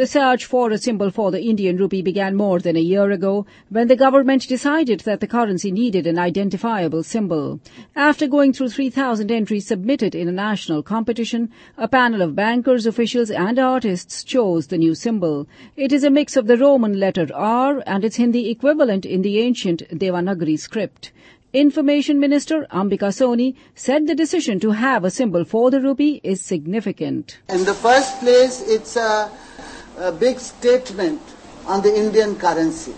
The search for a symbol for the Indian rupee began more than a year ago when the government decided that the currency needed an identifiable symbol. After going through 3,000 entries submitted in a national competition, a panel of bankers, officials and artists chose the new symbol. It is a mix of the Roman letter R and its Hindi equivalent in the ancient Devanagari script. Information Minister Ambika Soni said the decision to have a symbol for the rupee is significant. In the first place, it's a big statement on the Indian currency.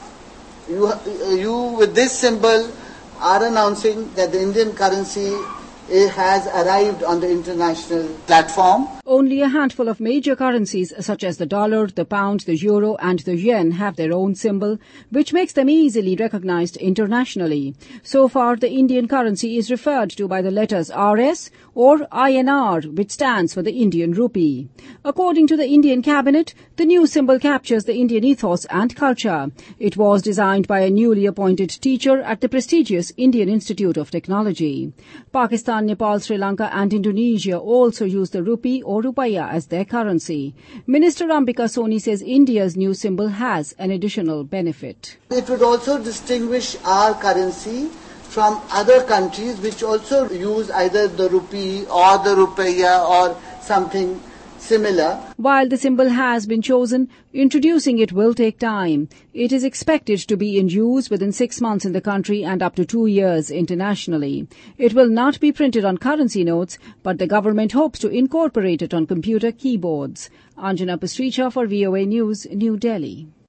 You with this symbol are announcing that the Indian currency has arrived on the international platform. Only a handful of major currencies such as the dollar, the pound, the euro and the yen have their own symbol, which makes them easily recognized internationally. So far, the Indian currency is referred to by the letters RS or INR, which stands for the Indian rupee. According to the Indian cabinet, the new symbol captures the Indian ethos and culture. It was designed by a newly appointed teacher at the prestigious Indian Institute of Technology. Pakistan, Nepal, Sri Lanka and Indonesia also use the rupee or rupaya as their currency. Minister Ambika Soni says India's new symbol has an additional benefit. It would also distinguish our currency from other countries which also use either the rupee or the rupaya or something similar. While the symbol has been chosen, introducing it will take time. It is expected to be in use within 6 months in the country and up to 2 years internationally. It will not be printed on currency notes, but the government hopes to incorporate it on computer keyboards. Anjana Pastricha for VOA News, New Delhi.